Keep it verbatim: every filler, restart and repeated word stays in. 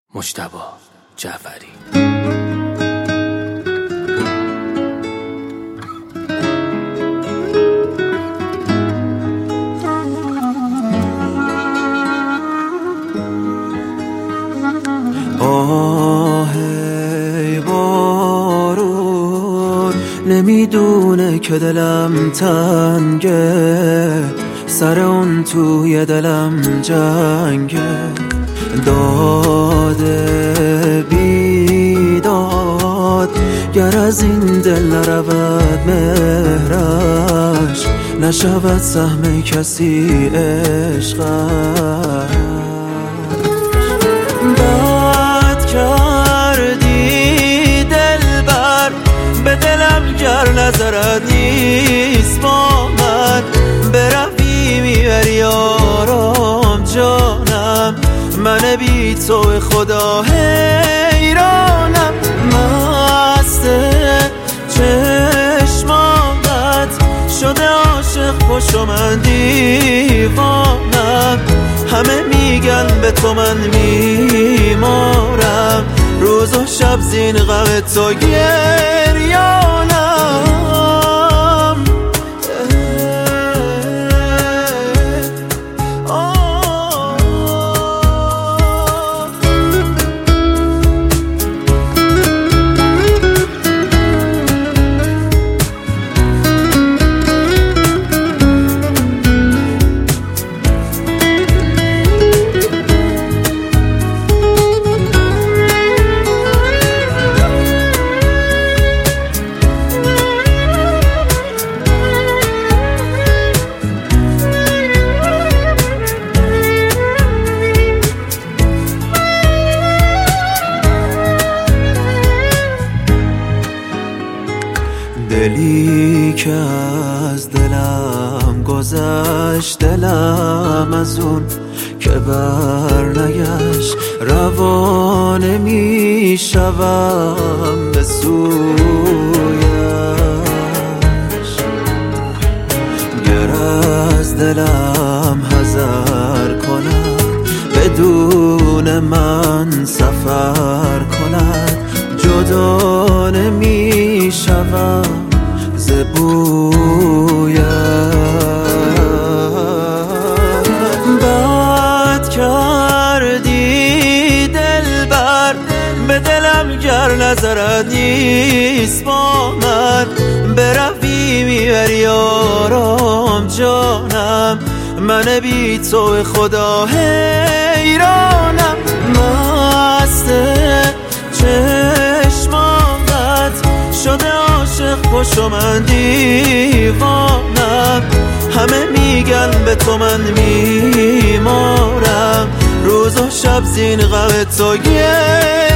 مجتبی جعفری. آه ای بارون نمیدونه که دلم تنگه، سر اون توی دلم جنگه، داده بیداد گر از این دل نرود مهرش، نشود سهم کسی عشقش. بد کردی دلبر به دلم گر نظرت نیست، با من بروی میبری آرام جانم، من بی تو خدا حیرانم، مست چشمانت شده عاشق پشت من دیوانم، همه میگن به تو من میمارم، روز و شب زین غم تو گریانم. دلی که از دلم گذشت، دلم از اون که بر نگشت، روانه می شوم به سویش، گر از دلم حذر کند بدون من سفر کند، جدا نمی شوم ز بویم. بد کردی دلبر به دلم گر نظرت نیست، با من بروی میبری آرام جانم، من بی تو خدا حیرانم، مست چشمانت شده عاشق پشت من دیوانم، همه میگن به تو من میمارم، روز و شب زین غم تو گریانم.